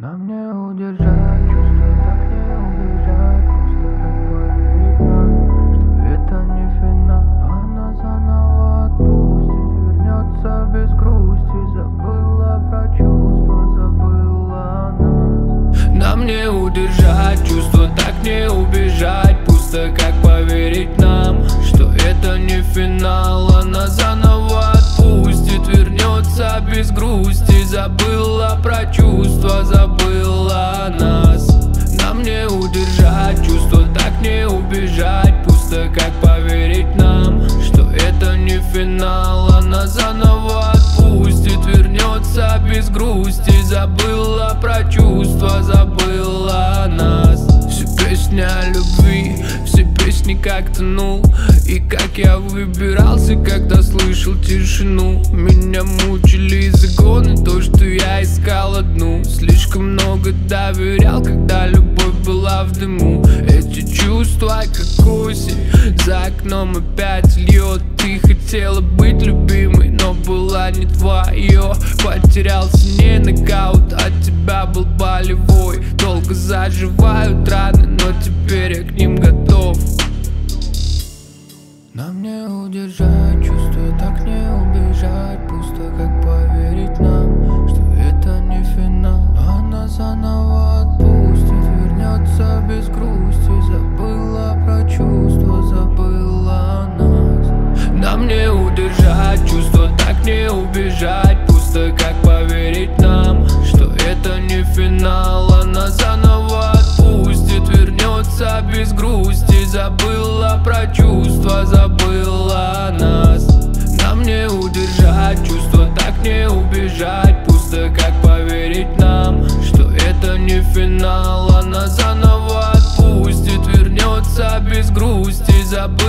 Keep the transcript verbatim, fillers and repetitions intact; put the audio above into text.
Нам не удержать чувства, так не убежать. Просто как поверить нам, что это не финал. Она заново отпустит, вернется без грусти. Забыла про чувства, забыла о нас. Нам не удержать чувства, так не убежать. Пусто как поверить нам, что это не финал. Она заново отпустит, вернется без грусти. Забыла про чувства, забыла о нас. Нам не удержать чувства, так не убежать. Пусто как поверить нам, что это не финал. Она заново отпустит, вернется без грусти. Забыла про чувства, забыла о нас. Все песни о любви, все песни как тонул. И как я выбирался, когда слышал тишину. Меня мучили загоны, то, что я искал одну. Слишком много доверял, когда любовь была в дыму. Эти чувства, как осень, за окном опять льет. Ты хотела быть любимой, но была не твое. Потерялся не нокаут, от тебя был болевой. Долго заживают раны, но теперь я к ним готов. Нам не удержать чувства, так не убежать. Пусто как поверить нам, что это не финал. Она заново отпустит, вернется без грусти. Забыла про чувства, забыла о нас. Нам не удержать чувства, так не убежать. Пусто как поверить нам, что это не финал. Она заново отпустит, вернется без грусти. Забыла про чувства, забыла о нас. Нам не удержать чувства, так не убежать. Пусто как поверить нам, что это не финал. Она заново отпустит, вернется без грусти. Забыла